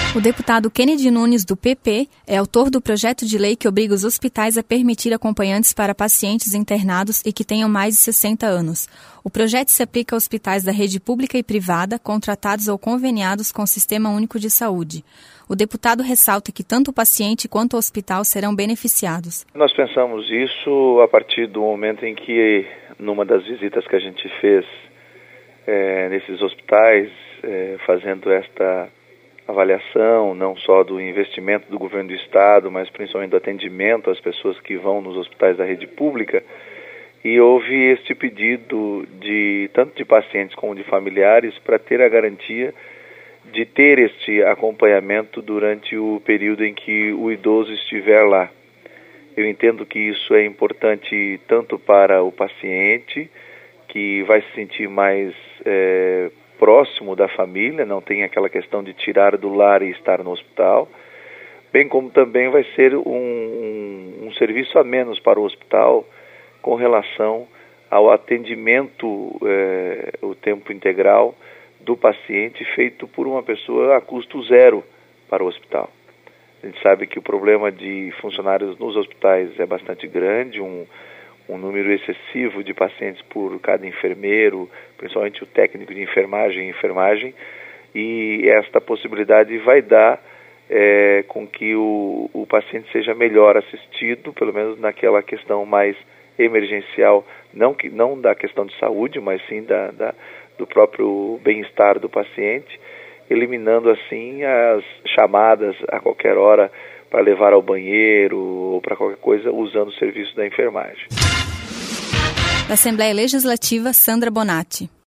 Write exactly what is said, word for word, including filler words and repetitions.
O deputado Kennedy Nunes, do P P, é autor do projeto de lei que obriga os hospitais a permitir acompanhantes para pacientes internados e que tenham mais de sessenta anos. O projeto se aplica a hospitais da rede pública e privada, contratados ou conveniados com o Sistema Único de Saúde. O deputado ressalta que tanto o paciente quanto o hospital serão beneficiados. Nós pensamos isso a partir do momento em que, numa das visitas que a gente fez é, nesses hospitais, é, fazendo esta avaliação não só do investimento do governo do estado, mas principalmente do atendimento às pessoas que vão nos hospitais da rede pública, e houve este pedido de tanto de pacientes como de familiares para ter a garantia de ter este acompanhamento durante o período em que o idoso estiver lá. Eu entendo que isso é importante tanto para o paciente, que vai se sentir mais é, próximo da família, não tem aquela questão de tirar do lar e estar no hospital, bem como também vai ser um, um, um serviço a menos para o hospital com relação ao atendimento, é, o tempo integral do paciente feito por uma pessoa a custo zero para o hospital. A gente sabe que o problema de funcionários nos hospitais é bastante grande, um um número excessivo de pacientes por cada enfermeiro, principalmente o técnico de enfermagem e enfermagem, e esta possibilidade vai dar é, com que o, o paciente seja melhor assistido, pelo menos naquela questão mais emergencial, não, que, não da questão de saúde, mas sim da, da, do próprio bem-estar do paciente, eliminando assim as chamadas a qualquer hora para levar ao banheiro ou para qualquer coisa usando o serviço da enfermagem. Da Assembleia Legislativa, Sandra Bonatti.